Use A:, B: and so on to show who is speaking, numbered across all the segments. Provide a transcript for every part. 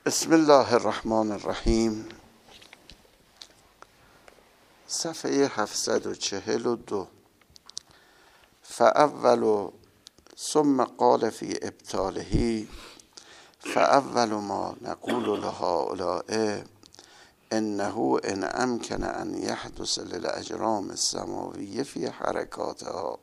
A: بسم الله الرحمن الرحیم. صفحه 742. فاول ثم قال فی ابطاله فاول ما نقول لهؤلاء انه ان امکن ان یحدث للاجرام السماویه فی حرکاتها.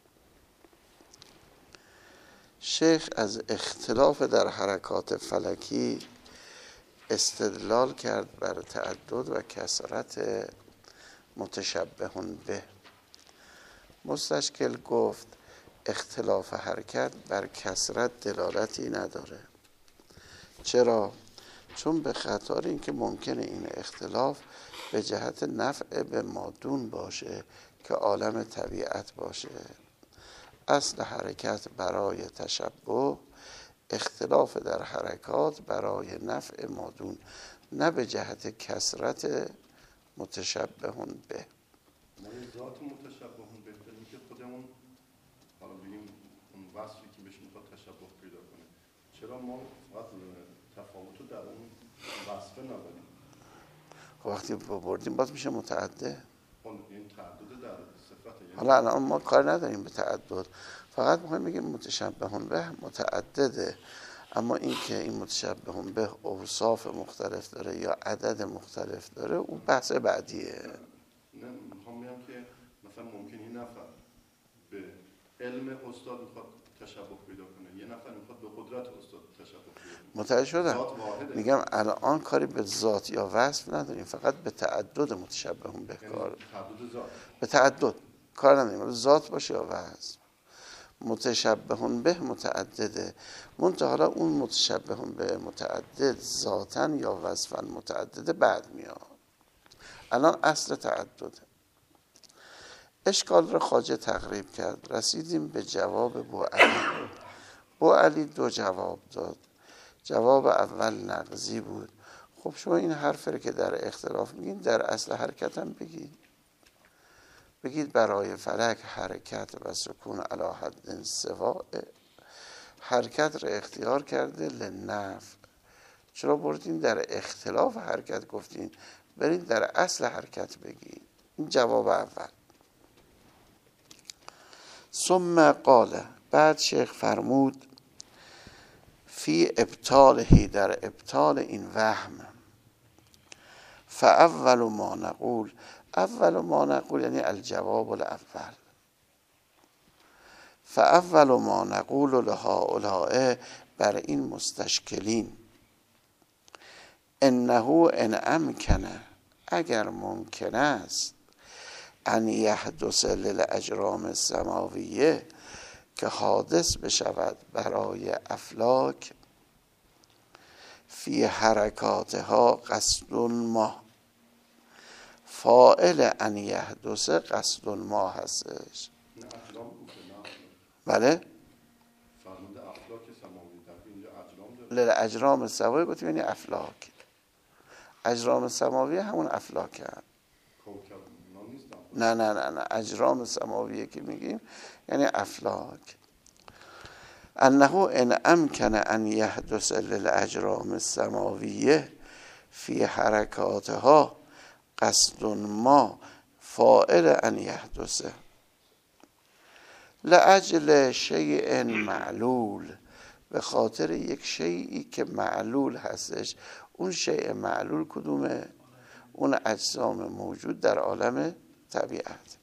A: شیخ از اختلاف در حرکات فلکی استدلال کرد بر تعدد و کثرت متشبه به. مستشکل گفت اختلاف حرکت بر کثرت دلالتی نداره. چرا؟ چون به خاطر اینکه ممکنه این اختلاف به جهت نفع به مادون باشه که عالم طبیعت باشه. اصل حرکت برای تشبه، اختلاف در حرکات برای نفع مادون، نه به جهت کثرت متشبه به.
B: ما این ذات متشبه به داریم که خودمون حالا بگیم اون وصفی که بهش میخواد تشبه پیدا کنه. چرا ما فقط تفاوت رو در اون وصفه نداریم؟
A: خب وقتی بردیم باز میشه متعدد.
B: این تعدد در صفت.
A: حالا الان ما کار نداریم به تعدد، فقط میخوایم بگیم متشبه به متعدده. اما این که این متشبه به اوصاف مختلف داره یا عدد مختلف داره، اون بحث بعدیه.
B: نه میخوام بگم که مثلا ممکنه این نفر به علم استاد میخواد تشبه پیدا کنه، یه نفر میخواد به قدرت استاد تشبه پیدا کنه.
A: متوجه شدم. میگم الان کاری به ذات یا وصف نداریم، فقط به تعدد متشبه به کار.
B: تعدد ذات.
A: به تعدد کار نداریم، ذات باشه یا وصف. متشبه به متعدده، منتها حالا اون متشبه به متعدد ذاتن یا وصفا متعدده بعد میاد. الان اصل تعدده. اشکال رو خواجه تقریب کرد. رسیدیم به جواب بوعلی. بوعلی دو جواب داد. جواب اول نقضی بود. خب شما این حرف رو که در اختلاف میگین در اصل حرکت هم بگید برای فلک حرکت و سکون علی حد سواء. حرکت رو اختیار کرده لنفع. چرا بردین در اختلاف حرکت گفتین؟ برید در اصل حرکت بگید. این جواب اول. ثم قال، بعد شیخ فرمود فی ابطاله، در ابطال این وهم. فاول ما نقول، اول ما نقول یعنی الجواب الاول. فاول ما نقول لهؤلاء، بر این مستشکلین، انه ان امکنه، اگر ممکن است، ان یحدث للاجرام السماویه، که حادث بشود برای افلاک، فی حرکاتها قصد ما. فاعل ان یحدث قصد ما هستش. بله؟
B: فرمود افلاک سماوی، در اینجا اجرام داره.
A: للاجرام سماوی گفتیم یعنی افلاک. اجرام سماوی همون افلاک هم. نه اجرام سماویه که میگیم یعنی افلاک. انه ان امکن ان یحدث للاجرام السماویه فی حرکاتها قصد ما، فاعل ان یحدث لاجل شیء معلول، به خاطر یک شیئی که معلول هستش. اون شیء معلول کدومه؟ اون اجسام موجود در عالم طبیعت.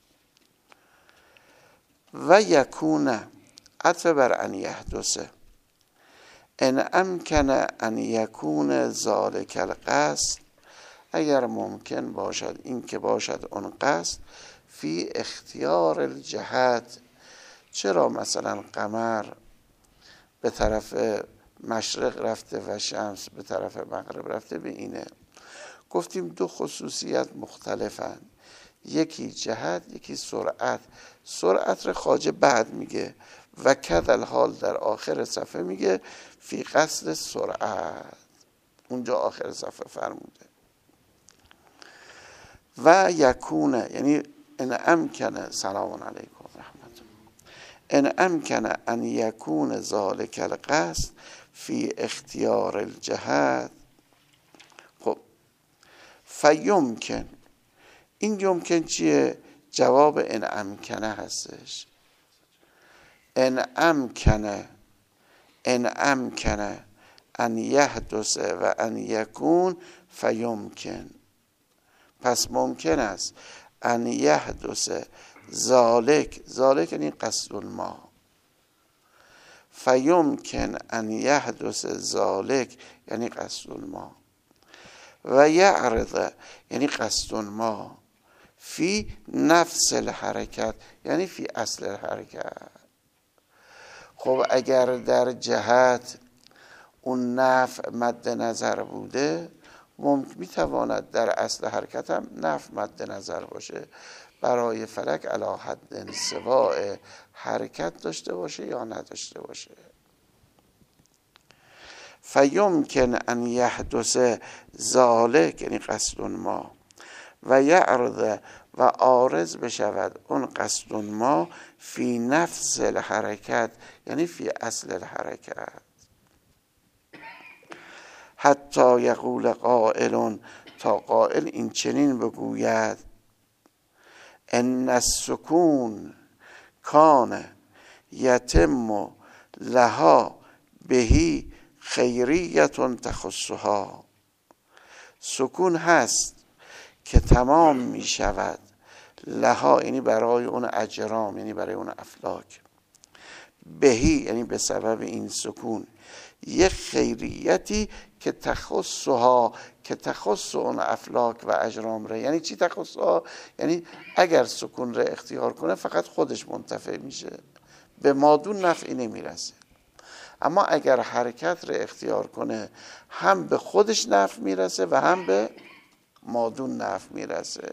A: و یکون، عطف بر ان یحدث، ان امکن ان یکون ذلک القصد، اگر ممکن باشد این که باشد اون قصد، فی اختیار الجهت. چرا مثلا قمر به طرف مشرق رفته و شمس به طرف مغرب رفته؟ به اینه گفتیم دو خصوصیت مختلفن، یکی جهت یکی سرعت. سرعت رو خواجه بعد میگه و کدل حال در آخر صفحه میگه فی قصد سرعت، اونجا آخر صفحه فرموده. و یکونه یعنی ان امکنه، سلام علیکم رحمت الله، ان امکنه ان یکون ذالک القصد فی اختیار الجهت. خب فیمکن، این یمکن چیه؟ جواب ان امکنه هستش. ان امکنه ان یحدث و ان یکون فیمکن. پس ممکن است ان یحدث ذالک یعنی قصد ما، فیمکن ان یحدث ذالک یعنی قصد ما، و یعرض یعنی قصد ما، فی نفس الحرکت یعنی فی اصل الحرکت. خب اگر در جهت اون نفع مد نظر بوده، میتواند در اصل حرکت هم نفع مد نظر باشه، برای فلک علی حد سواء حرکت داشته باشه یا نداشته باشه. فیمکن ان یحدث ذالک یعنی قصد ما، و یعرض و عارض بشود اون قصد ما، فی نفس الحرکت یعنی فی اصل الحرکت. حتی یقول قائل، تا قائل این چنین بگوید، ان السکون کان یتم لها بهی خیریت تخصها. سکون هست که تمام می شود، لها یعنی برای اون اجرام یعنی برای اون افلاک، بهی یعنی به سبب این سکون، یک خیریتی که تخصها که تخص اون افلاک و اجرام را. یعنی چی تخصها؟ یعنی اگر سکون را اختیار کنه فقط خودش منتفع میشه، به مادون نفعی نمیرسه. اما اگر حرکت را اختیار کنه هم به خودش نفع میرسه و هم به مادون نفع میرسه.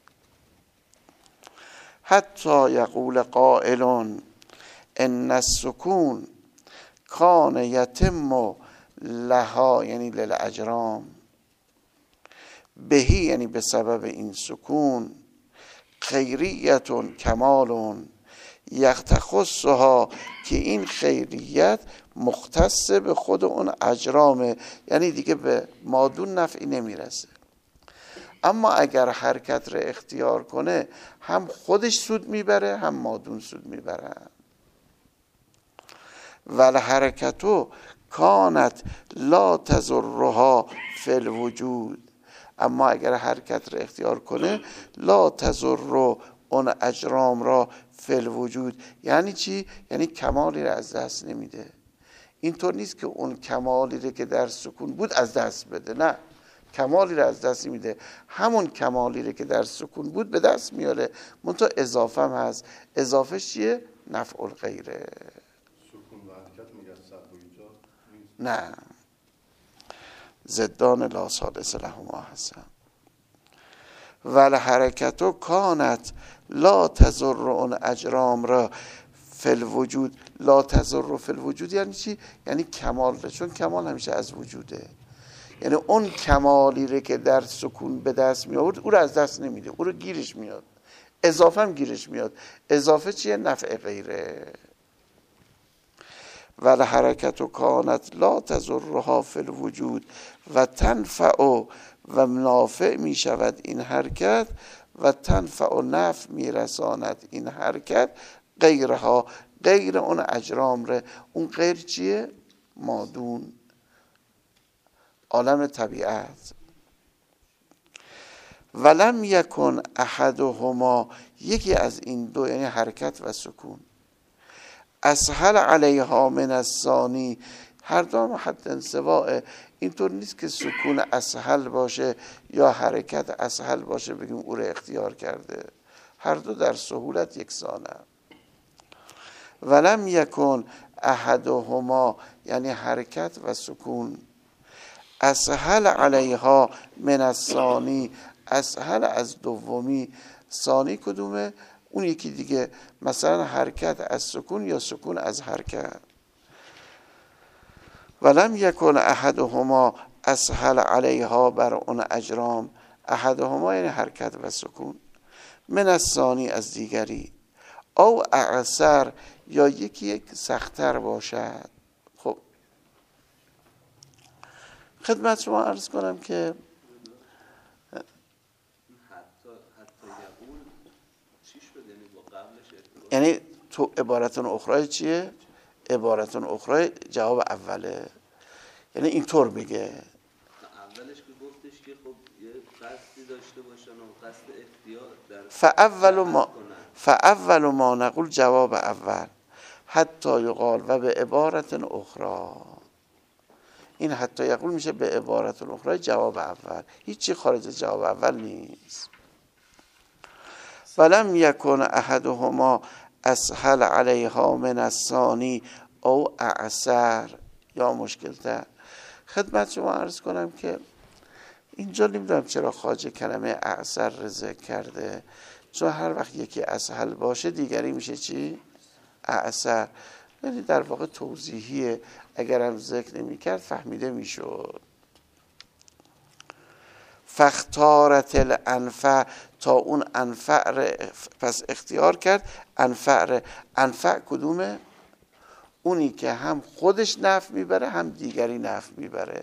A: حتی یقول قائل ان السکون کان یتم لها یعنی للاجرام، بهی یعنی به سبب این سکون، خیریت کمال یختخصها که این خیریت مختص به خود اون اجرامه، یعنی دیگه به مادون نفعی نمیرسه. اما اگر حرکت را اختیار کنه هم خودش سود میبره هم مادون سود میبره. والحرکتو کانت لا تضرها فی الوجود، اما اگر حرکت را اختیار کنه لا تضر اون اجرام را فی الوجود. یعنی چی؟ یعنی کمالی را از دست نمیده. اینطور نیست که اون کمالی را که در سکون بود از دست بده، نه، کمالی را از دست میده، همون کمالی را که در سکون بود به دست میاره، منتها اضافه هم هست. اضافه چیه؟ نفع الغیره.
B: سکون و حرکت میگه صرف و ایجاد نیست.
A: نه، ضدان لا ثالث لهما هستن. والحرکتو کانت لا تضر اون اجرام را فی الوجود. لا تضر فی الوجود یعنی چی؟ یعنی کمال را، چون کمال همیشه از وجوده، یعنی اون کمالی را که در سکون به دست می آورد او را از دست نمیده، او را گیرش میاد، اضافه هم گیرش میاد. اضافه چیه؟ نفع غیره. والحرکت کانت لا تضرها فی الوجود و تنفع و نافع می شود این حرکت، و تنفع و نفع می رساند این حرکت غیرها، غیر اون اجرام ره. اون غیر چیه؟ مادون، عالم طبیعت. ولم یکن احدهما، یکی از این دو یعنی حرکت و سکون، اسهل علیها من الثانی، هر دو حد انسواء. اینطور نیست که سکون اسهل باشه یا حرکت اسهل باشه بگیم او را اختیار کرده، هر دو در سهولت یکسانه. ولم یکن احدهما یعنی حرکت و سکون، اسهل علیها من الثانی، اسهل از دومی، ثانی کدومه؟ اون یکی دیگه، مثلا حرکت از سکون یا سکون از حرکت. ولم یکن احدهما اسهل علیها بر اون اجرام، احدهما یعنی حرکت و سکون، من الثانی از دیگری، او اعسر یا یکی یک سخت‌تر باشد. خب خدمت شما عرض کنم که یعنی تو عبارتون اخرى چیه؟ عبارتون اخرى جواب اوله، یعنی اینطور بگه.
C: اولش که گفتش که خب یه قصدی داشته باشن و قصد اختیار در
A: فاول ما نقول جواب اول حتی یقال و به عبارت اخرى. این حتی یقول میشه به عبارت اخرى جواب اول، هیچی خارج جواب اول نیست. ولم یکن احدهما اسهل علیها من الثانی او اعسر یا مشکل تر. خدمت شما عرض کنم که اینجا نمیدونم چرا خواجه کلمه اعسر را ذکر کرده، چون هر وقت یکی اسهل باشه دیگری میشه چی؟ اعسر. یعنی در واقع توضیحیه، اگرم ذکر نمی کرد فهمیده میشد. فاختارت الانفع، تا اون انفع پس اختیار کرد. انفع کدومه؟ اونی که هم خودش نفع میبره هم دیگری نفع میبره.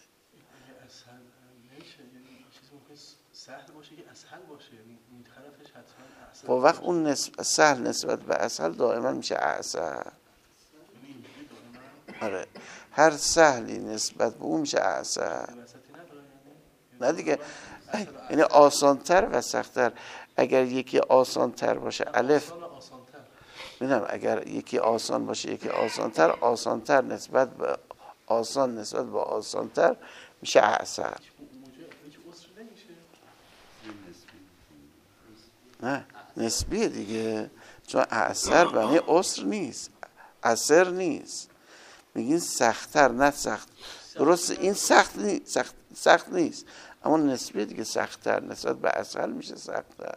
D: سهل باشه که اسهل باشه، یعنی این طرفش حتما اسهل.
A: خب وقت اون سهل نسبت به اسهل دائما میشه اعسر. آره، هر سهلی نسبت به اون میشه اعسر. نه دیگه، یعنی آسانتر و سختتر. اگر یکی آسانتر باشه الف، میدونم اگر یکی آسان باشه یکی آسانتر، آسانتر نسبت به آسان نسبت به آسانتر میشه اعسر. نه نسبیه دیگه، چون اعسر بنی عسر نیست، عسر نیست. میگین سختتر نه سخت، درست این سخت نیست اما نسبیه دیگه، سختتر نسبت به اسهل میشه سختتر.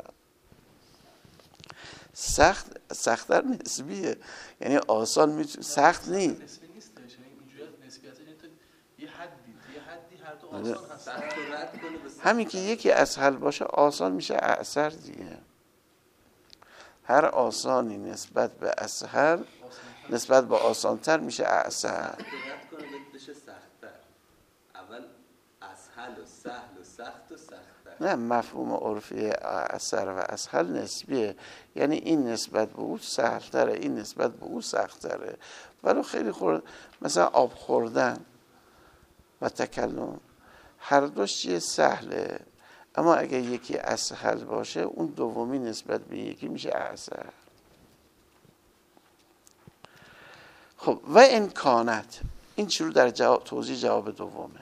A: سختتر نسبیه، یعنی آسان میشه، سخت نیست.
D: نسبی نیست، اینجوری نسبیت یه حدی هر دو آسان هست.
A: همین که یکی اسهل باشه آسان میشه اعسر دیگه. هر آسانی نسبت به اسهل نسبت به آسانتر میشه اعسر.
C: رد کنه بشه سختتر. اول اسهل و سهل و سخت و سختتر.
A: نه، مفهوم عرفی اعسر و اسهل نسبیه، یعنی این نسبت به او سهلتره، این نسبت به او سختتره. ولی خیلی مثلا آب خوردن و تکلم هر دوش چیه سهله، اما اگه یکی اسهل باشه اون دومی نسبت به یکی میشه اعسر. خب و این کانت، این چی رو در توضیح جواب دومه.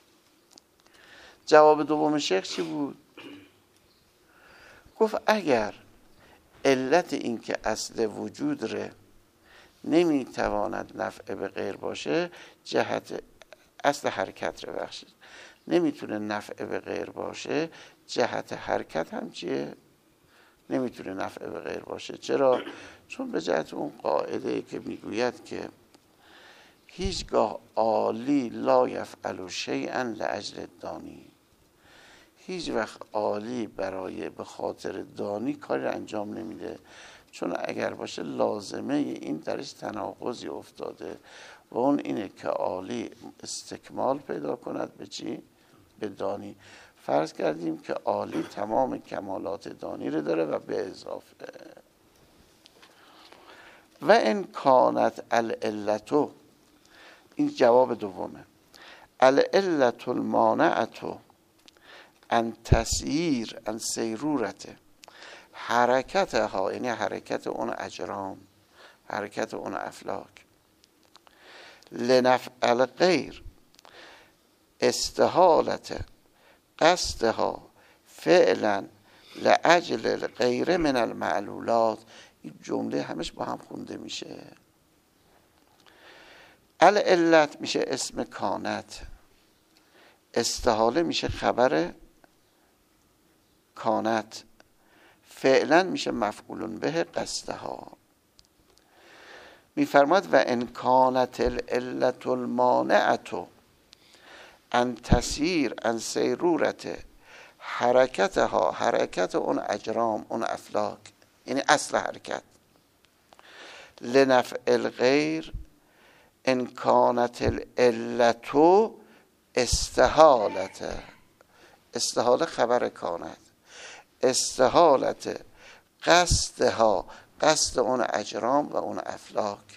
A: جواب دوم شیخ چی بود؟ گفت اگر علت این که اصل وجود ره نمیتواند نفع به غیر باشه، جهت اصل حرکت رو بخشید نمیتونه نفع به غیر باشه، جهت حرکت هم چیه؟ نمیتونه نفع به غیر باشه. چرا؟ چون به جهت اون قاعده که میگوید که هیچگاه عالی لا یفعل شیئا لاجل دانی، هیچ وقت عالی به خاطر دانی کاری انجام نمیده، چون اگر باشه لازمه این درش تناقضی افتاده و اون اینه که عالی استکمال پیدا کند به چی؟ به دانی. فرض کردیم که عالی تمام کمالات دانی رو داره و به اضافه و ان کانت العلتو، این جواب دومه، العلت المانعتو ان تسییر ان سیرورته حرکتها، یعنی حرکت اون اجرام، حرکت اون افلاک، لنفع الغیر استحالت قصدها فعلا لاجل الغیر من المعلولات. این جمله همش با هم خونده میشه. العلت میشه اسم کانت، استحاله میشه خبر کانت، فعلا میشه مفعول به قصدها. میفرماد و ان کانت العلت المانعت ان تسیر ان سیرورت حرکتها، حرکت اون اجرام اون افلاک، یعنی اصل حرکت، لنفع الغیر ان کانت العلت استحالت، استحاله خبر کاند، استحالت قصدها، قصد اون اجرام و اون افلاک،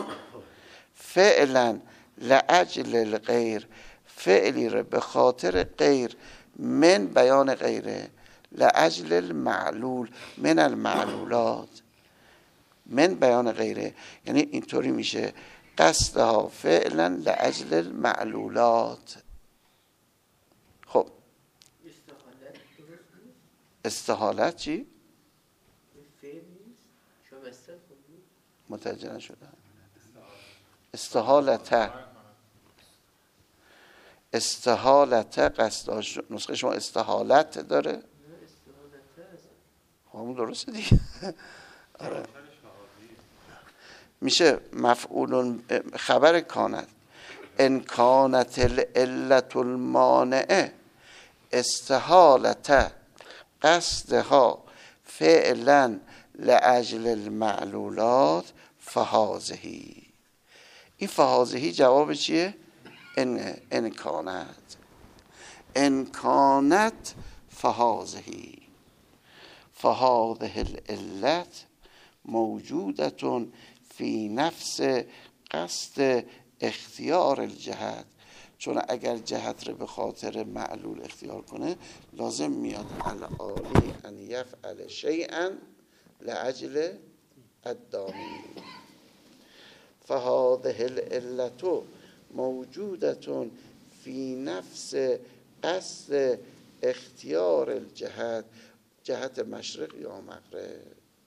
A: فعلا لأجل الغیر، فعلی رو به خاطر غیر، من بیان غیره، لأجل المعلول من المعلولات، من بیان غیره، یعنی اینطوری میشه قصدها فعلا لأجل المعلولات. خب استحالت چی؟ متوجه نشدم. استحالت، استحالت قصداش، نسخه شما استحالت داره؟ همون درسته دیگه. آره. میشه مفعول خبر کاند، ان کانت العلت المانعه استحالت قصدها فعلا لأجل المعلولات فهازهی. این فهازهی جواب چیه؟ ان کانت، ان کانت فهازهی، فهاذه العلت موجودة فی نفس قصد اختیار الجهت. چون اگر جهت رو به خاطر معلول اختیار کنه لازم میاد العالی ان یفعل شیئا لأجل الدامی. فهذه العلت موجودة فی نفس قصد اختیار الجهت، جهت مشرق یا مغرب.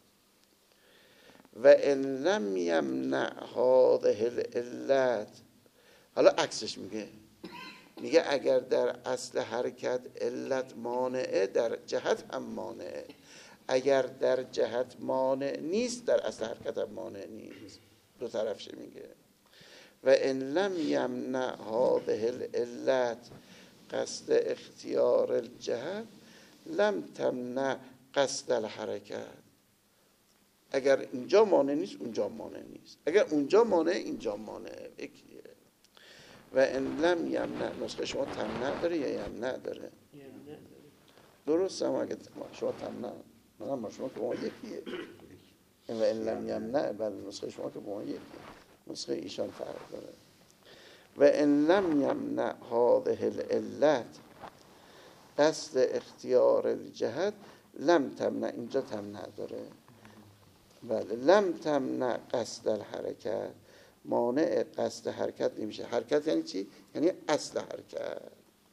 A: و ان لم یمنع هذه العلت، حالا عکسش میگه اگر در اصل حرکت علت مانعه در جهت هم مانعه، اگر در جهت مانع نیست در اصل حرکت هم مانع نیست، دو طرفش میگه. و ان لم یمنع هذه العلت قصد اختیار الجهت لم تمنع قصد الحرکت. اگر اینجا مانع نیست اونجا مانع نیست، اگر اونجا مانع اینجا مانع. یکیه. و ان لم یمنع، نسخه شما تمنع داره یا یمنع داره؟ درست هم اگه شما تمنع، من شما که با ما یکیه. و ان لم یمنع، بله نسخه شما که با ما یکیه، نسخه ایشان فرق داره. و ان لم یمنع هذه العلت قصد اختیار الجهت لم تمنع، اینجا تمنع داره. بله لم تمنع قصد الحرکت، مانع قصد حرکت نمیشه. حرکت یعنی چی؟ یعنی اصل حرکت.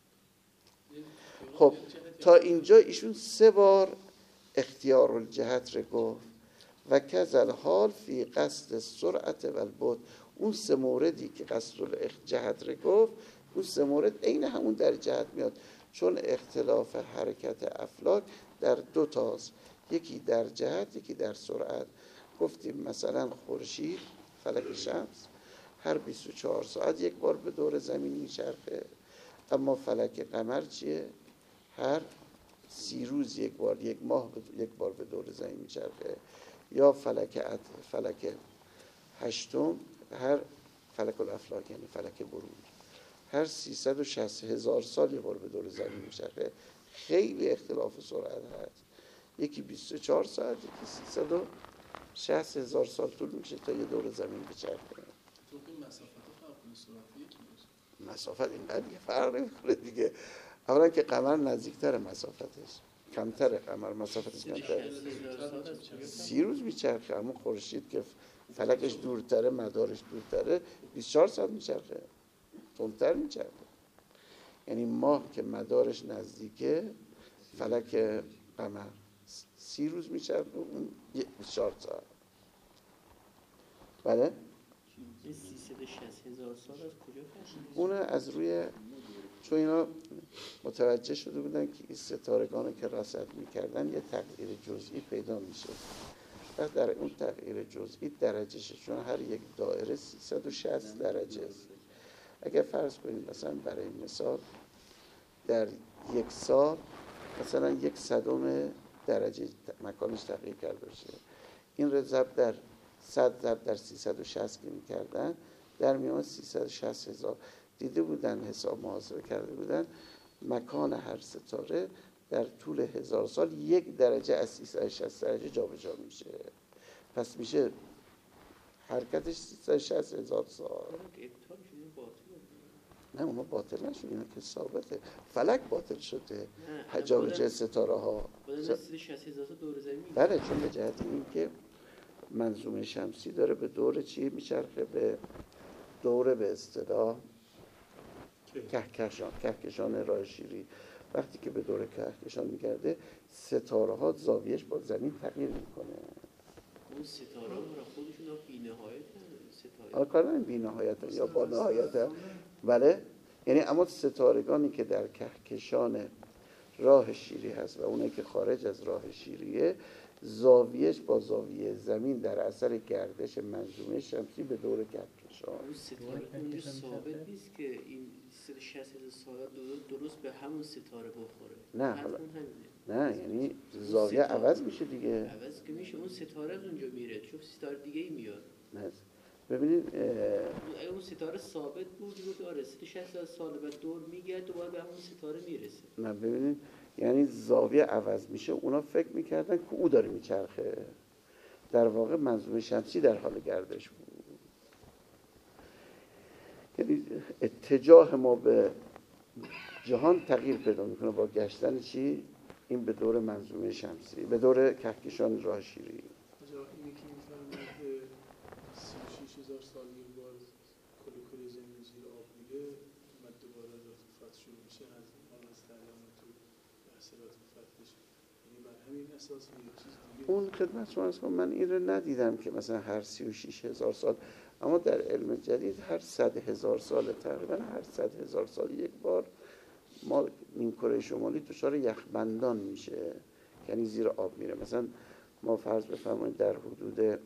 A: خب تا اینجا ایشون 3 بار اختیار الجهت رو گفت. و کذل حال فی قصد سرعت و البعد. اون 3 موردی که قصد الجهت رو گفت، اون 3 مورد عین همون در جهت میاد، چون اختلاف حرکت افلاک در 2 تاست، یکی در جهت یکی در سرعت. گفتیم مثلا خورشید فلک شمس هر 24 ساعت 1 بار به دور زمین میچرخه، اما فلک قمر چیه؟ هر 30 روز 1 بار، 1 ماه 1 بار به دور زمین میچرخه. یا فلک هشتم، هر فلک الافلاک یعنی فلک بروج، هر 360,000 سال 1 بار به دور زمین میچرخه. خیلی اختلاف سرعت هست، یکی 24 ساعت یکی 360,000 سال طول میشه تا یه دور زمین بچرخه.
D: تو این مسافت فرق کنه سرعت یکی باشه،
A: مسافت اینقدر دیگه فرق نمیکنه دیگه. اولا که قمر نزدیکتر مسافتش، کمتره قمر مسافتش کمتره، 30 روز میچرخه. اما خورشید که فلکش دورتره مدارش دورتره 24 ساعت میچرخه، تندتر میچرخه. یعنی ماه که مدارش نزدیکه، فلک قمر 30 روز میچرخه، اون 24 ساعت. بله
E: 360,000 سال از کجا فهمیدید؟
A: اون از روی، چون اینا متوجه شده بودن که این ستارگان که رصد میکردن یه تغییر جزئی پیدا میشه. و در اون تغییر جزئی درجهشه، چون هر یک دایره 360 درجه است. اگر فرض کنید مثلا برای مثال در 1 سال مثلا 1/100 درجه مکانش تغییر کرده باشه، این رو ضرب در 100 ضرب در 360 که میکردن در میان 360,000 دیده بودن، حساب محاسبه کرده بودن مکان هر ستاره در طول 1000 سال 1 درجه از 360 درجه جابجا میشه. پس میشه حرکتش 360,000 سال. نه اونا باطل نشد، اینا که ثابته. فلک باطل شده، جابجا ستاره ها.
E: 360,000 سال دور زمین.
A: بله، چون به جهت این که منظومه شمسی داره به دور چی میچرخه؟ به دور به اصطلاح کهکشان راه شیری. وقتی که به دور کهکشان میگرده ستاره ها زاویهش با زمین تغییر میکنه.
E: اون ستاره ها را خودشون بی نهایت ستاره
A: کار بی نهایت یا با نهایت. بله، یعنی اما ستارگانی که در کهکشان راه شیری هست و اونایی که خارج از راه شیریه زاویهش با زاویه زمین در اثر گردش منظومه شمسی به دور کهکشان.
E: اون ستاره اونجا ثابت نیست که این 360,000 سال درست به همون ستاره بخوره.
A: نه حالا نه، یعنی زاویه عوض میشه دیگه.
E: عوض که میشه، اون ستاره از اونجا میره چون ستاره دیگه ای میاد.
A: نه ببینید
E: اگه اون ستاره ثابت بود آره 360,000 سال بعد دور میگرده دوباره به همون ستاره میرسه.
A: نه ببینید، یعنی زاویه عوض میشه. اونا فکر میکردن که او داره میچرخه، در واقع منظومه شمسی در حال گردش بود. یعنی اتجاه ما به جهان تغییر پیدا میکنه با گشتن چی؟ این به دور منظومه شمسی، به دور کهکشان راه شیری.
F: اینی که میفرماید 36,000 سال یک بار کره زمین زیر آب میره، بعد دوباره فتح شروع میشه از مالستریان تو اثرات فتحش، یعنی بر همین اساس یه چیز دیگه.
A: اون خدمت شما هست، من این رو ندیدم که مثلا هر 36,000 سال، اما در علم جدید هر 100,000 سال تقریبا هر 100,000 سال یک بار ما نیمکره شمالی دچار یخبندان میشه، یعنی زیر آب میره. مثلا ما فرض بفرمایید در حدود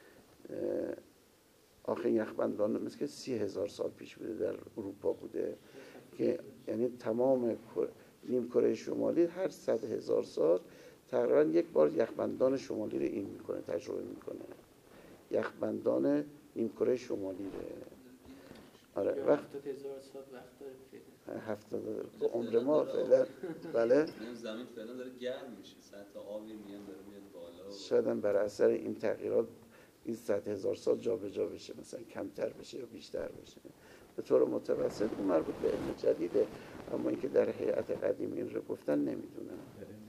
A: آخر یخبندان مثل که 30,000 سال پیش بوده در اروپا بوده که یعنی تمام نیمکره شمالی هر 100,000 سال تقریبا یک بار یخبندان شمالی رو این میکنه، تجربه میکنه، یخبندان نیمکره شمالی رو. آره وقت
E: 70,000 سال وقت داره
A: 70 به عمر ما فعلا. بله
C: زمین فعلا داره گرم میشه، سطح آبی میاد داره میاد بالا.
A: شاید هم بر اثر این تغییرات این 100,000 سال جابجا بشه، مثلا کمتر بشه یا بیشتر بشه. به طور متوسط اون مربوط به علم جدیده، اما اینکه در هیئت قدیم این رو گفتن نمیدونم.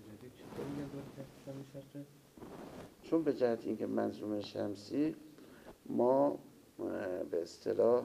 A: چون به جهت اینکه منظومه شمسی ما به اصطلاح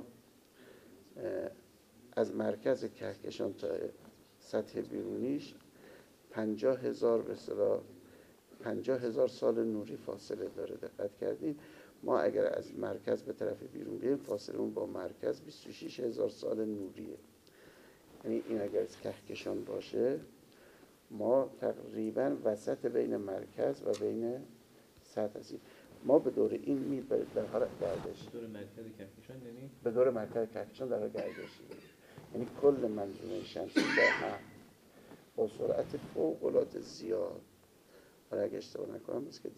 A: از مرکز کهکشان تا سطح بیرونیش 50,000 به اصطلاح 50,000 سال نوری فاصله داره. دقت کردین؟ ما اگر از مرکز به طرف بیرون بیایم فاصله اون با مرکز 26,000 سال نوریه. یعنی این اگر از کهکشان باشه ما تقریبا وسط بین مرکز و بین سطح هستیم. ما به دور این میل در حال گردش،
G: به دور مرکز کهکشان، یعنی
A: به دور مرکز کهکشان در حال گردش، یعنی کل منظومه شمسی در هم با سرعت فوق‌العاده زیاد، اگه اشتباه نکنم مثل که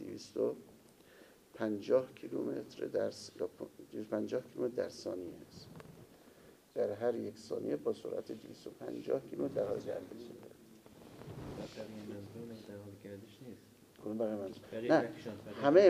A: 250 کیلومتر در 250 کیلومتر در ثانیه است. در هر یک ثانیه با سرعت 250 کیلومتر در حال گردش.
G: در حال گردش نیست.
A: نه، همه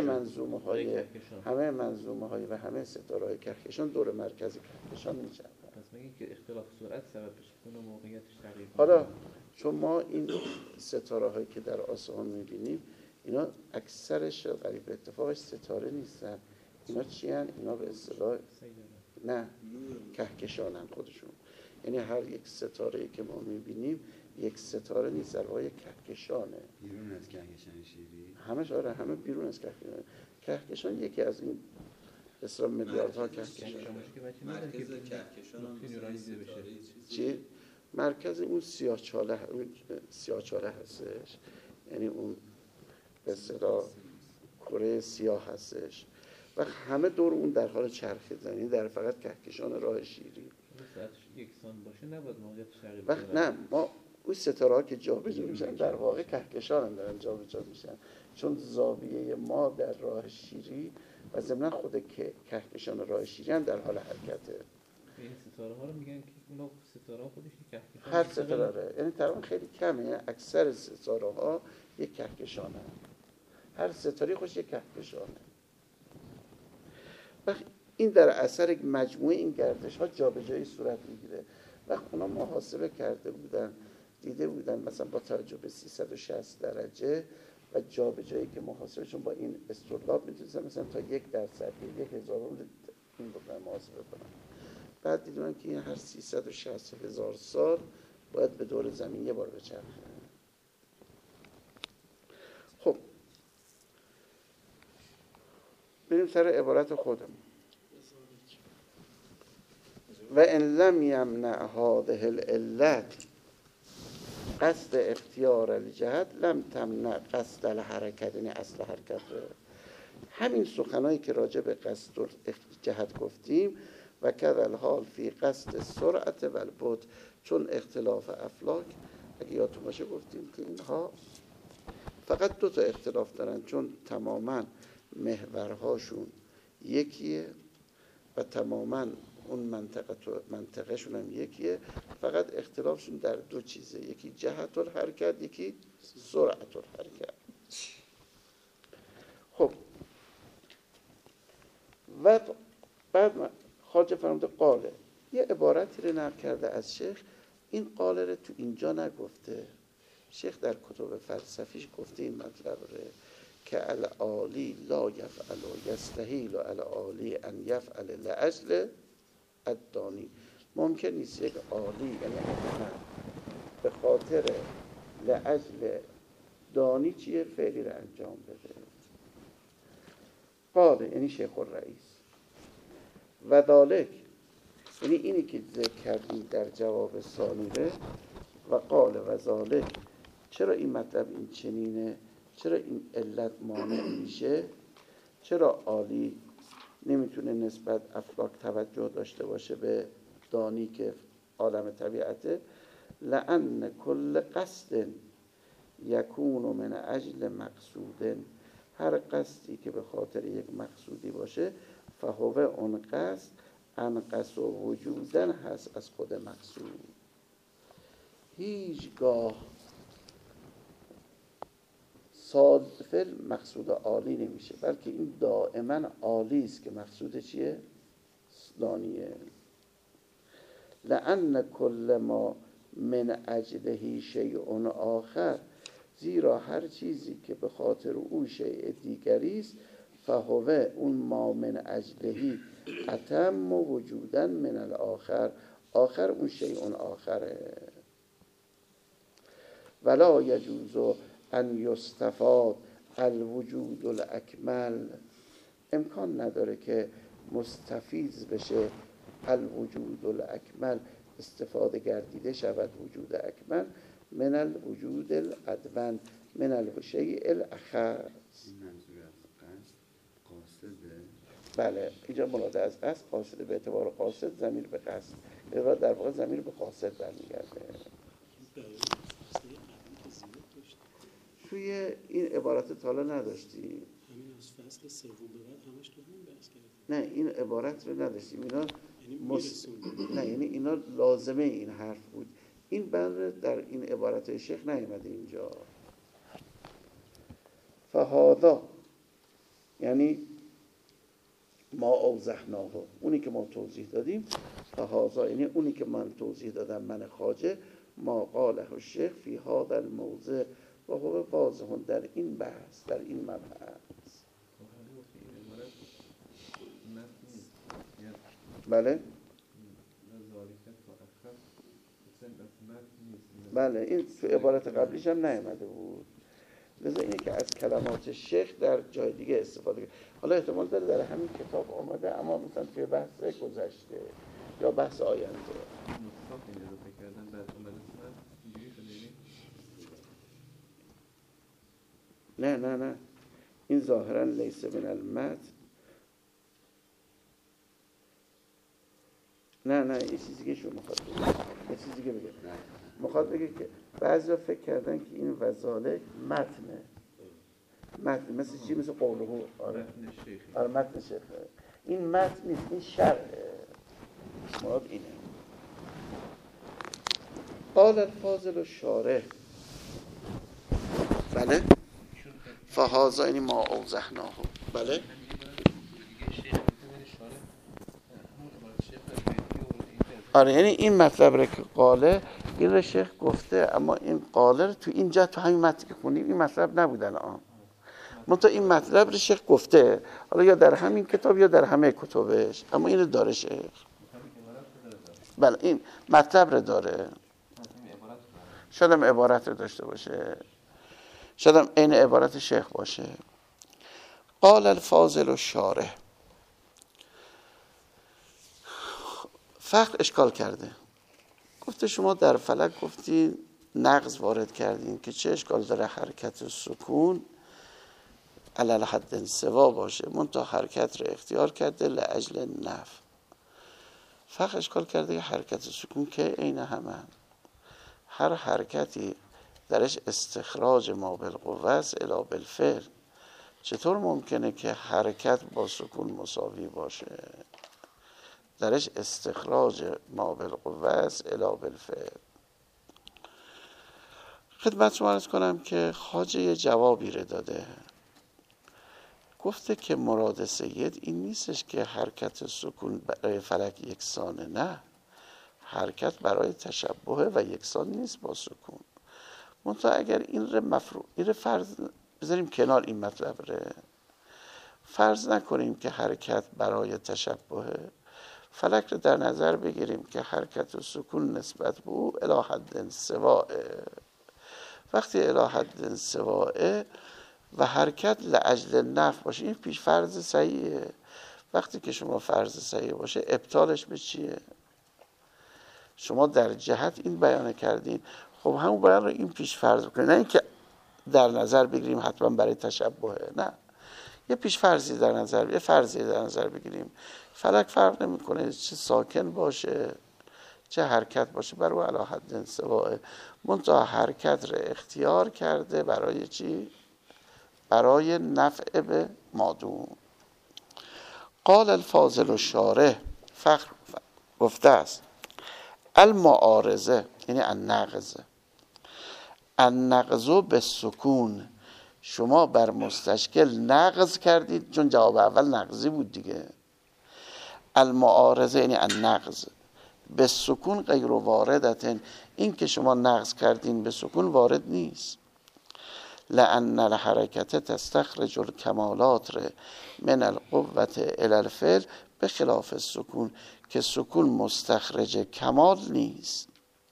A: منظومه های و همه ستاره های کهکشان دور مرکز کهکشان میچرخند.
G: پس میگه که اختلاف سرعت سبب بشه اون موقعیتش تغییر کنه.
A: حالا چون ما این ستاره هایی که در آسمان میبینیم اینا اکثرش قریب به اتفاقش ستاره نیستن، اینا چی هن؟ اینا به اصطلاح نه کهکشانن خودشون. یعنی هر یک ستاره‌ای که ما میبینیم یک ستاره نیست، در واقع کهکشانه.
H: بیرون از کهکشان شیری
A: همش آره، همه بیرون از کهکشان. کهکشان یکی از این اصلا میلیاردها کهکشان.
C: مرکز کهکشان هم
A: چی؟ مرکز اون سیاه‌چاله هستش، یعنی اون به اصطلاح کره سیاه هستش و همه دور اون در حال چرخیدن، یعنی در فقط کهکشان راه شیری.
G: ساعتش یکسان باشه نباید موقعیت تغییر کنه.
A: وقت نه، ما اون ستاره‌ها که جابجا میشن در واقع کهکشان هم دارن جابجا میشن، چون زاویه ما در راه شیری و ضمن خود کهکشان راه شیری هم در حال حرکته.
G: این ستاره ها رو میگن که اونا ستاره ها خودش یک کهکشان
A: هر ستاره، یعنی تقریبا خیلی کمه، اکثر ستاره ها یک کهکشانه، هر ستاره خودش یک کهکشانه. وقت این در اثر یک مجموعه این گردش ها جابجایی صورت میگیره. وقت اونا محاسبه کرده بودن، دیده بودن مثلا با توجه به 360 درجه و جابجایی که محاسبهشون با این استرلاب میتونستن مثلا تا 1% 1,000 این رو محاسبه کنن. بعد دیدن که این هر 360,000 سال باید به دور زمین یه بار بچرخه. خب بریم سر عبارت خودم. و ان لم یمنع هذه العلت قصد اختیار الجهت لم تمنع قصد الحرکت، یعنی اصل حرکت رو. همین سخنایی که راجع به قصد جهت گفتیم و کذل حال فی قصد سرعت و البعد، چون اختلاف افلاک اگه یادتون باشه گفتیم که اینها فقط دو تا اختلاف دارن، چون تماما محورهاشون یکیه و تماما اون منطقهشون هم یکیه، فقط اختلافشون در دو چیزه، یکی جهت الحرکت، یکی سرعت الحرکت. خب و بعد خواجه فرموده قاله، یه عبارتی رو نقل کرده از شیخ، این قاله رو تو اینجا نگفته. شیخ در کتب فلسفیش گفته این مطلب رو که العالی لا یفعل و یستحیل العالی ان یفعل لاجل الدانی. ممکن نیست یک عالی یعنی احمد به خاطر لاجل دانی چیه فعلی رو انجام بده. قاله یعنی شیخ الرئیس و ذالک یعنی اینی که ذکر کردیم در جواب ثانیه و قال و ذالک. چرا این مطلب این چنینه؟ چرا این علت مانع میشه؟ چرا عالی نمیتونه نسبت افلاک توجه داشته باشه به دانی که عالم طبیعته؟ لأن کل قصد یکون من اجل مقصود، هر قصدی که به خاطر یک مقصودی باشه فهوه اون قصد انقص و وجودن هست از خود مقصود. هیچگاه صادفل مقصود عالی نمیشه، بلکه این دائما عالی است که مقصود چیه؟ دانیه. لأن کل ما من اجله شیء آخر، زیرا هر چیزی که به خاطر او شیء دیگری است فهوه اون ما من اجلهی اتم وجودن من الاخر، آخر اون شیء آخره. ولا یجوز ان یستفاد الوجود الاکمل، امکان نداره که مستفیض بشه الوجود الاکمل، استفاده گردیده شود وجود اکمل، من الوجود الادون من الشیء الاخر.
H: این منظور از قصد قاصده؟
A: بله اینجا مراد از قصد قاصده، به اعتبار قاصد ضمیر به قصد، در واقع ضمیر به قاصد برمیگرده. توی این عبارت تا حالا نداشتیم؟
F: همین از فصل سوم به بعد همش تو همین بحث کردیم.
A: نه این عبارت رو نداشتیم، اینا
F: یعنی
A: نه یعنی اینا لازمه این حرف بود. این بند در این عبارت شیخ نیامده اینجا. فهذا یعنی ما اوضحناه، اونی که ما توضیح دادیم. فهذا یعنی اونی که من توضیح دادم من خواجه، ما قاله الشیخ فی هذا الموضع و هو واضح در این بحث، در این مبحث. بله بله این تو عبارت قبلیش هم نیامده بود، لذا اینه که از کلمات شیخ در جای دیگه استفاده کرد. حالا احتمال داره در همین کتاب آمده اما مثلا توی بحث گذشته یا بحث آینده. نه این ظاهرا لیس من المتن. نه یه چیزی که شما میخواد بگه، یه چیزی که بگه میخواد بگه که بعضی فکر کردن که این وزاله متنه، متن مثل چی؟ مثل قوله. آره متن شیخه. این متن نیست، این شرعه. مراد اینه. قال الفاضل الشارح بله فهذا این ما اوضحناه بله آره یعنی این مطلب رو که قاله این رو شیخ گفته، اما این قاله رو تو اینجا تو همین متن که خونیم این مطلب نبودن منتها این مطلب رو شیخ گفته، حالا یا در همین کتاب یا در همه کتابش، اما اینو داره شیخ. بله این مطلب رو داره، شاید هم عبارت رو داشته باشه، شاید هم عین عبارت شیخ باشه. قال الفاضل الشارح فقر اشکال کرده، گفته شما در فلک گفتین نقض وارد کردین که چه اشکال داره حرکت و سکون علی حد سوا باشه، منتها حرکت رو اختیار کرده لاجل نفع. فقر اشکال کرده که حرکت و سکون که عین همه، هر حرکتی درش استخراج ما بالقوه است الی بالفعل. چطور ممکنه که حرکت با سکون مساوی باشه؟ درش استخراج ما بالقوه است الی بالفعل. خدمتتون عرض کنم که خواجه یه جوابی رو داده، گفته که مراد سید این نیستش که حرکت سکون برای فلک یکسانه، نه، حرکت برای تشبه و یکسان نیست با سکون. منتها اگر این رو فرض بذاریم کنار، این مطلب رو فرض نکنیم که حرکت برای تشبه، فلک رو در نظر بگیریم که حرکت و سکون نسبت به او الی حد سواء. وقتی الی حد سواء و حرکت لاجل نفع باشه، این پیش فرض صحیحه. وقتی که شما فرض صحیح باشه ابطالش به چیه؟ شما در جهت این بیان کردین، خب همون بیان رو این پیش فرض بکنید، نه اینکه در نظر بگیریم حتما برای تشبهه، نه، یه پیش فرضی در نظر، یه فرضی در نظر بگیریم. فلک فرق نمیکنه چه ساکن باشه چه حرکت باشه، برای علی حد سواء، منتها حرکت رو اختیار کرده برای چی؟ برای نفع به مادون. قال الفاضل الشارح فخر گفته است المعارضه یعنی النقض به سکون، شما بر مستشکل نقض کردید، چون جواب اول نقضی بود دیگه. المعارضه یعنی النقض به سکون غیر واردتن، این که شما نقض کردین به سکون وارد نیست. لأن الحرکت تستخرج الکمالات من القوة الی الفعل به خلاف السکون، که سکون مستخرج کمال نیست.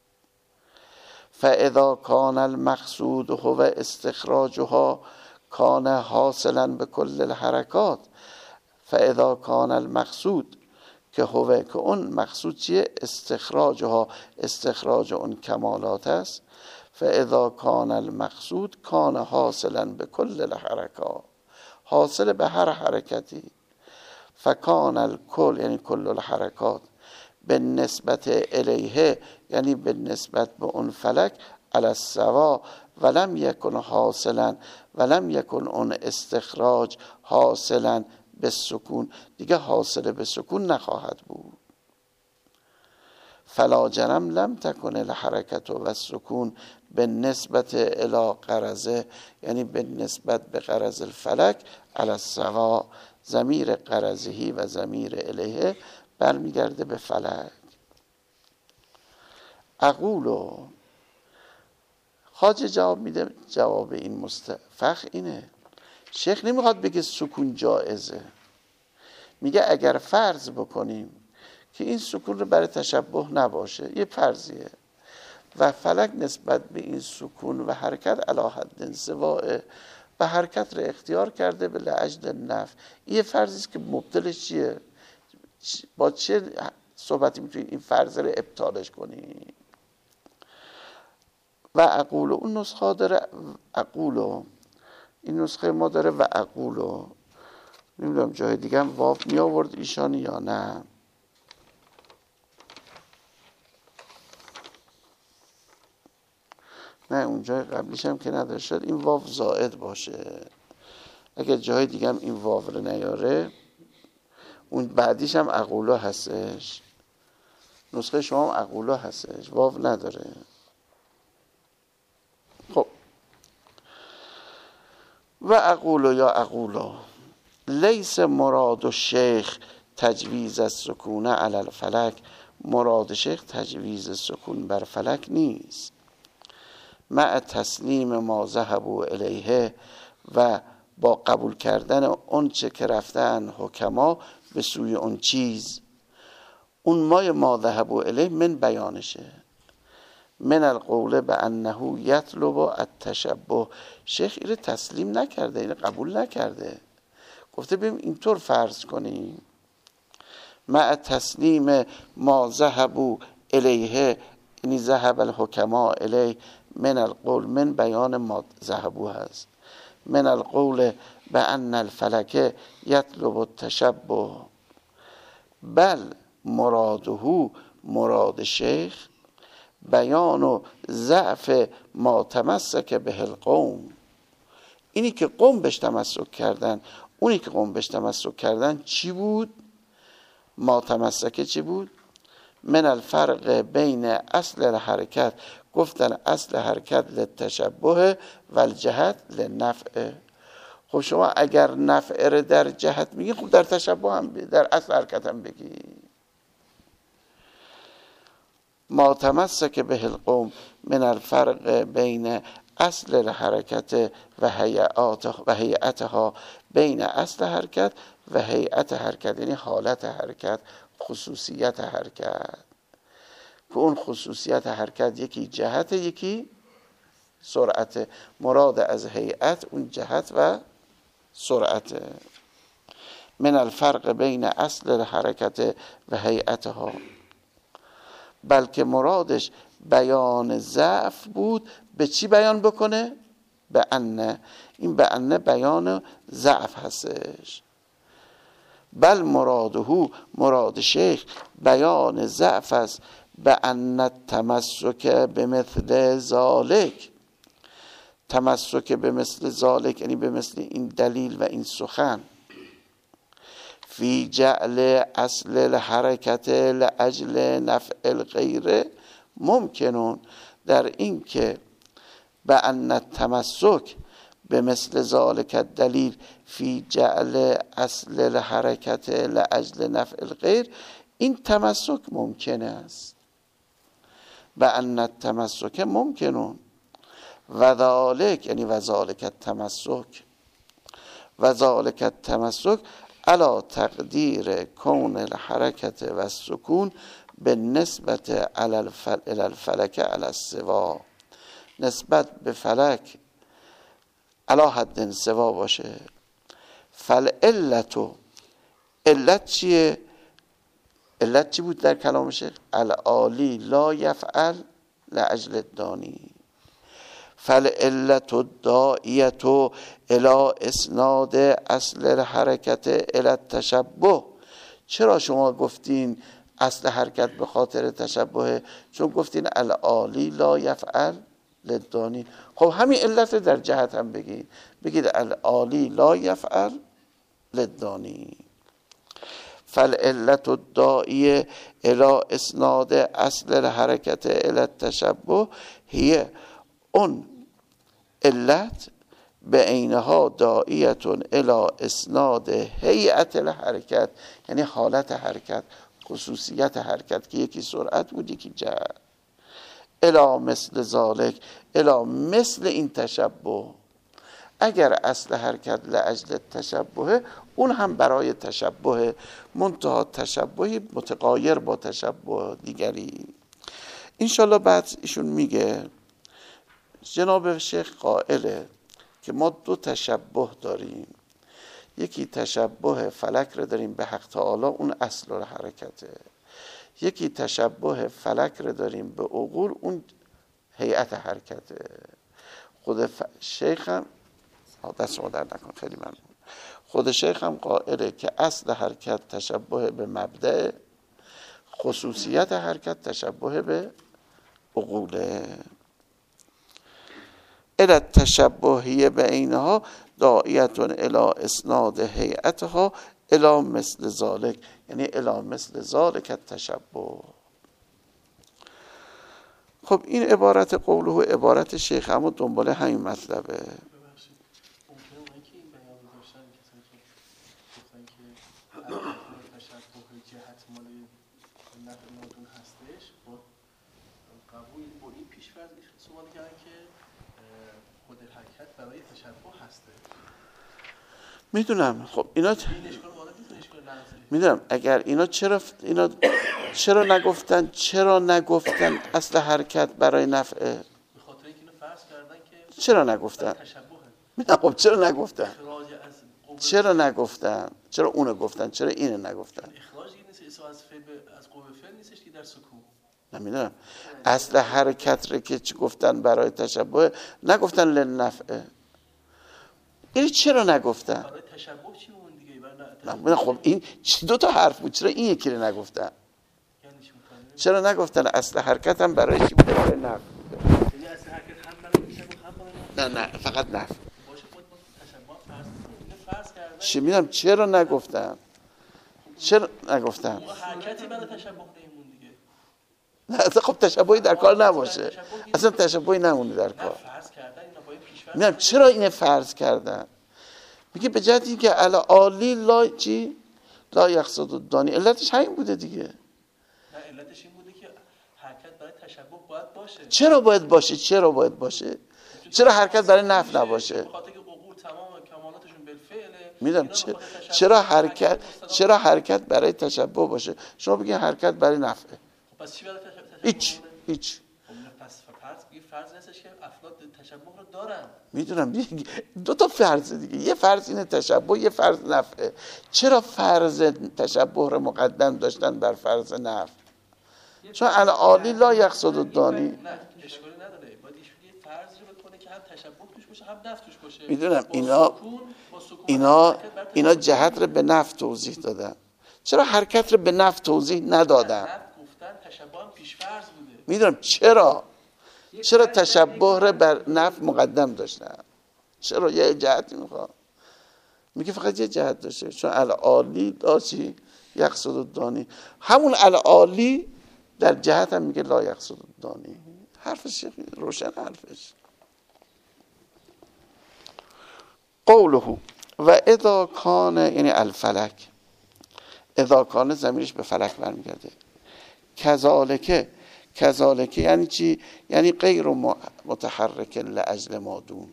A: فاذا کان المقصود هو استخراجها کان حاصلا به کل الحرکات. فاذا کان المقصود که هو، که اون مقصود چیه؟ استخراجها، استخراج اون کمالات است. فاذا کان المقصود کان حاصلا به کل الحرکات، حاصل به هر حرکتی. فکان الکل یعنی کل الحرکات به نسبت الیه یعنی به نسبت به اون فلک علی السوا، ولم یکن حاصلا، ولم یکن اون استخراج حاصلا به سکون، دیگه حاصل به سکون نخواهد بود. فلا جرم لم تکن الحرکت و السکون به نسبت الی قرضه یعنی به نسبت به قرض الفلک علی السوا، ضمیر قرضهی و ضمیر الیه برمیگرده به فلک. اقولو خواجه جواب میده، جواب این مستفخ اینه، شیخ نمیخواد بگه سکون جائزه، میگه اگر فرض بکنیم که این سکون رو برای تشبه نباشه، یه فرضیه، و فلک نسبت به این سکون و حرکت علی حد سواء و حرکت رو اختیار کرده به لاجل نفع، یه فرضی است که مبطلش چیه؟ با چه صحبتی میتونی این فرض رو ابطالش کنی؟ و اقولو اون نسخه داره، اقولو این نسخه ما داره و اقولو، نمیدونم جای دیگه هم واو می آورد ایشان یا نه. نه اون جای قبلیش هم که نداره، شد این واو زائد باشه. اگر جای دیگه هم این واو رو نیاره، اون بعدیش هم اقولو هستش. نسخه شما هم اقولا هستش، واو نداره. خب و اقول یا اقولا لیس مراد الشیخ تجویز السکون علی الفلک، مراد شیخ تجویز سکون بر فلک نیست. مع تسلیم ما ذهبوا الیه، و با قبول کردن اون چه که رفتن حکما به سوی اون چیز. اون ما ذهبوا الیه من بیانشه، من القول به انه یطلب التشبه. شیخ اینو تسلیم نکرده، اینو قبول نکرده، گفته ببین اینطور فرض کنیم. مع تسلیم ما ذهبوا الیه، یعنی ذهب الحکما الیه، من القول من بیان ما ذهبوا هست، من القول به ان الفلک یطلب التشبه، بل مراده، مراد شیخ بیان و ضعف ما تمسک به القوم. اینی که قوم بهش تمسک کردن، اونی که قوم بهش تمسک کردن چی بود؟ ما تمسک چی بود؟ من الفرق بین اصل الحرکت، گفتن اصل حرکت للتشبه و الجهت للنفع. خب شما اگر نفع رو در جهت میگی، خب در تشبه هم در اصل حرکت هم بگی. ما تمسک به القوم من الفرق بین اصل الحرکت و هیئتها، بین اصل حرکت و هیئت حرکت، یعنی حالت حرکت، خصوصیت حرکت، که اون خصوصیت حرکت یکی جهت یکی سرعت. مراد از هیئت اون جهت و سرعت. من الفرق بین اصل الحرکت و هیئتها، بلکه مرادش بیان ضعف بود. به چی بیان بکنه؟ به ان. این به ان بیان ضعف هستش. بل مراده، مراد شیخ بیان ضعف است. به ان التمسک به مثل ذالک، تمسک به مثل ذالک یعنی به مثل این دلیل و این سخن، فی جعل اصل الحرکت لاجل نفع الغیر ممکنون، در این که به ان التمسک به مثل ذالک دلیل فی جعل اصل الحرکت لاجل نفع الغیر، این تمسک ممکن است. به ان التمسک ممکنون و ذالک یعنی و ذالک التمسک، و ذالک التمسک علی تقدیر کون الحرکت و السکون به نسبت علی الفلک علی السوا، نسبت به فلک علی حد سوا باشه. فالعلت، علت چیه؟ علت چی بود در کلام شیخ؟ العالی لا یفعل لاجل الدانی. فالعلت الداعیت الی اسناد اصل الحرکت الی التشبه. چرا شما گفتین اصل حرکت به خاطر تشبه؟ چون گفتین العالی لا یفعل للدانی. خب همین علت در جهت هم بگید، بگید العالی لا یفعل للدانی. فالعلت الداعیه الی اسناد اصل الحرکت الی التشبه هی، اون علت به عینها داعیتون الی اسناد هیئت الحرکت، یعنی حالت حرکت، خصوصیت حرکت که یکی سرعت بود یکی جهت، الی مثل ذالک، الی مثل این تشبه. اگر اصل حرکت لاجل تشبه، اون هم برای تشبه، منتها تشبهی متغایر با تشبه دیگری. انشالله بعد ایشون میگه جناب شیخ قائله که ما دو تشبه داریم، یکی تشبه فلک رو داریم به حق تعالی، اون اصل الحرکته. یکی تشبه فلک رو داریم به عقول، اون هیئت حرکته. خود شیخ هم دست ما در نکن، خیلی ممنون. خود شیخ هم قائله که اصل حرکت تشبه به مبدأ، خصوصیت حرکت تشبه به عقوله. الی تشبهی بینها داعیتون الی اسناد هیئتها الی مثل ذالک، یعنی الی مثل ذالک التشبه. خب این عبارت قوله و عبارت شیخ اما دنبال همین مطلبه.
D: ببخشید ممکنه اونایی که این بیان رو داشتن کسانی که گفتن که حرکت تشبه جهت مال نفع مادون هستش با قبول با این پیش‌فرض سوال کردن که خود حرکت برای تشبه هسته.
A: میدونم. خب اینا
D: این اشکال وارد نیست، اشکال نظری.
A: میدونم اگر اینا چرا نگفتن اصل حرکت برای نفعه؟
D: به خاطر اینکه اینو فرض کردن که
A: چرا نگفتن؟
D: تشبهه.
A: میدونم. خب چرا نگفتن؟
D: اخراج از قوه
A: چرا نگفتن؟ چرا اونو گفتن؟ چرا اینو نگفتن؟
D: اخراج این نیست از فعل از قوه فعل نیستش که در سکون.
A: نمیدونم. اصل حرکت رو که گفتن برای تشبه نگفتن لنفعه. این چرا نگفتن؟
D: برای تشبه چی اون دیگه؟
A: نه خب این دو تا حرف بود، چرا این یکی رو نگفتن؟
D: یعنی چی متوجه؟
A: چرا نگفتن اصل حرکت هم برای چی بوده؟ برای نفع بوده.
D: یعنی اصل حرکت هم برای تشبه هم برای
A: نه فقط نفع.
D: باشه خود با تشبه فرض کردن.
A: چی میدونم چرا نگفتن؟ چرا نگفتن؟
D: اون حرکتی برای تشبه نمون دیگه.
A: نه اصلا خب تشبهی در کار نباشه. اصلا تشبهی نمونه در کار.
D: فرض کردن اینا با این پیش‌فرض.
A: میدونم چرا اینه فرض کردن؟ میگه به جهت اینکه علی عالی لا چی؟ لا یقصد الدانی. علتش همین بوده دیگه.
D: نه علتش این بوده که حرکت برای تشبه باید باشه.
A: چرا باید باشه؟ چرا حرکت برای نفع نباشه؟
D: به خاطر که عقول تمام کمالاتشون بالفعله.
A: میدونم چرا حرکت برای تشبه باشه؟ شما بگین حرکت برای نفعه.
D: پس چی برای تشبه؟
A: هیچ.
D: پس فرض نیستش که افراد تشبه رو دارن.
A: میدونم دو تا فرض دیگه، یه فرض اینه تشبه، یه فرض نفعه. چرا فرض تشبه رو مقدم داشتن بر فرض نفع؟ چون عالی لا یقصد الدانی.
D: نه اشکالی نداره، باید ایشون یه فرضی رو بکنه که هم تشبه توش باشه هم نفع توش باشه.
A: میدونم اینا جهت رو به نفع توضیح دادن. چرا حرکت رو به نفع توضیح ندادن؟
D: گفتن تشبه هم پیش‌فرض بوده.
A: میدونم چرا تشبه رو بر نفع مقدم داشتن؟ چرا یه جهتی میخواد؟ میگه فقط یه جهت داشته، چون العالی داشتی یقصد الدانی. همون العالی در جهت هم میگه لا یقصد الدانی. حرفش روشن حرفش. قوله و اذا کان یعنی الفلک، اذا کان ضمیرش به فلک برمیگرده. کذالک یعنی چی؟ یعنی غیر متحرک لاجل ما دون.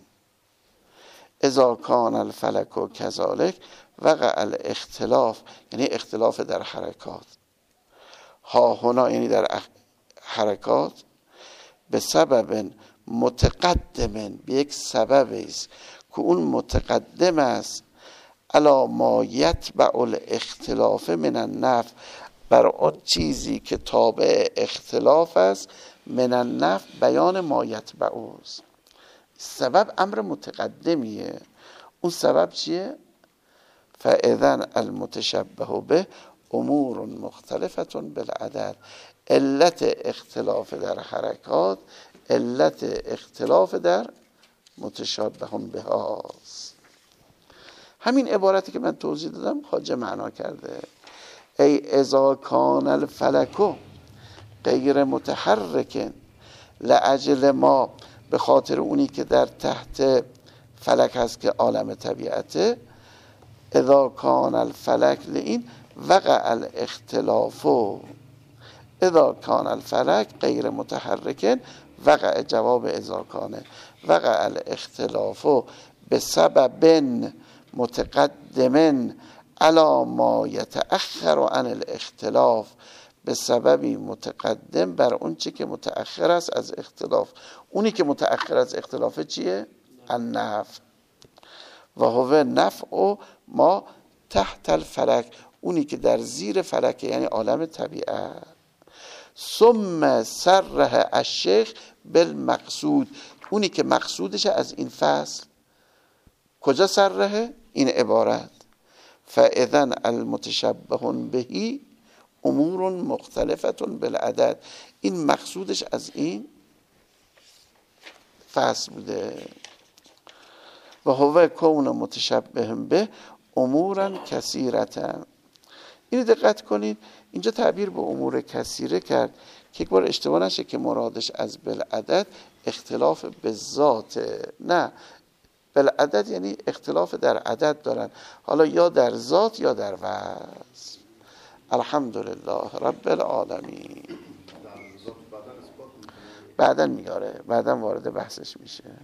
A: اذا کان الفلک و کذالک وقع الاختلاف یعنی اختلاف در حرکات. ها هنا یعنی در حرکات به سبب متقدم، به یک سبب است که اون متقدم است علی ما یتبع الاختلاف من النفع، بر آن چیزی که تابع اختلاف است، من النفع بیان ما یتبع است. سبب امر متقدمیه. اون سبب چیه؟ فاذن المتشبه به امور مختلفه بالعدد. علت اختلاف در حرکات علت اختلاف در متشابه به هاست. همین عبارتی که من توضیح دادم خواجه معنا کرده. ای اذا کان الفلک غیر متحرک لاجل ما، به خاطر اونی که در تحت فلک هست که عالم طبیعته. اذا کان الفلک لین وقع الاختلاف. اذا کان الفلک غیر متحرک وقع جواب اذا کانه وقع الاختلاف به سبب متقدم علی ما یتأخر عن الاختلاف، به سببی متقدم بر اون چی که متأخر است از اختلاف. اونی که متأخر از اختلاف چیه؟ النفع. و هو نفع ما تحت الفلک، اونی که در زیر فلک یعنی عالم طبیعت. ثم صرح الشیخ بالمقصود، اونی که مقصودش از این فصل کجا صرحه؟ این عبارت فاذن المتشبه بهی امور مختلفه بالعدد. این مقصودش از این فصل بوده. و هو کون متشبه به امورا کثیرة. این دقت کنید اینجا تعبیر به امور کثیره کرد که یک بار اشتباه نشه که مرادش از بالعدد اختلاف به ذات، نه، بالعدد یعنی اختلاف در عدد دارن، حالا یا در ذات یا در وصف. الحمدلله رب العالمین. بعدن میاره، بعدن وارد بحثش میشه.